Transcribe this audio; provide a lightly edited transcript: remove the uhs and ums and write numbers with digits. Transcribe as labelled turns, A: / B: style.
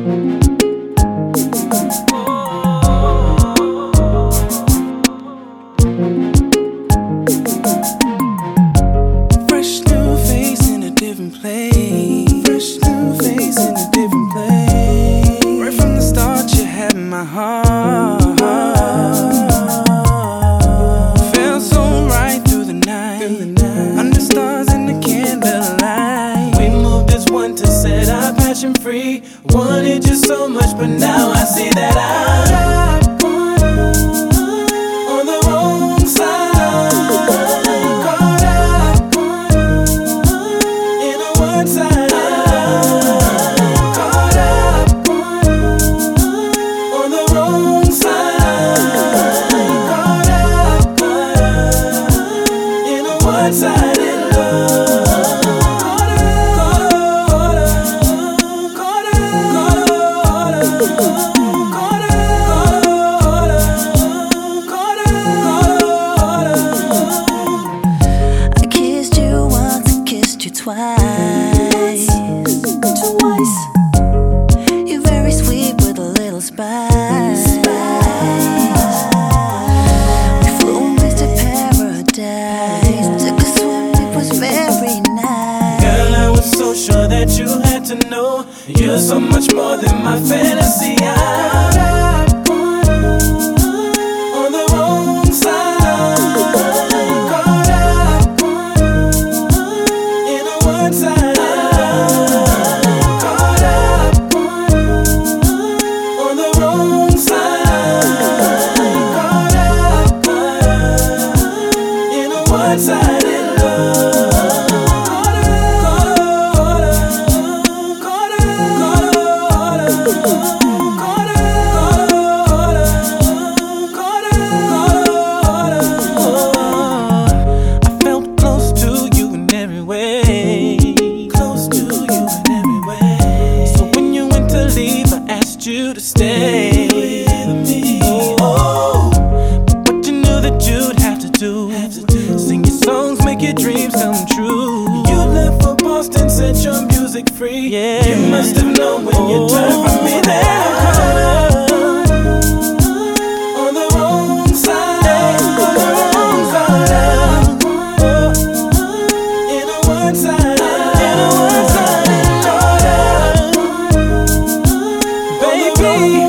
A: Fresh new face in a different place. Fresh new face in a different place. Right from the start, you had my heart. Felt so right through the night. Under stars in the candlelight. We moved as one to set our passion free. Wanted you so much, but now I see that I'm on the wrong side. Caught up in a one-sided. Caught up on the wrong side. Caught up in a one-sided love.
B: I kissed you once, I kissed you twice. You're very sweet with a little spice. We flew to paradise, took a swim, it was very nice.
A: Girl, I was so sure that you had to know you're so much more than my fantasy. On the wrong side. Caught up in a one-sided. Caught up on the wrong side. Caught up in a one-sided love. You to stay with me. Oh, but you knew that you'd have to do. Sing your songs, make your dreams come true. You left for Boston, set your music free. Yeah. You must have known when you turned from me there. On the wrong side. On the wrong side. In a one-sided. In a one-sided. Baby,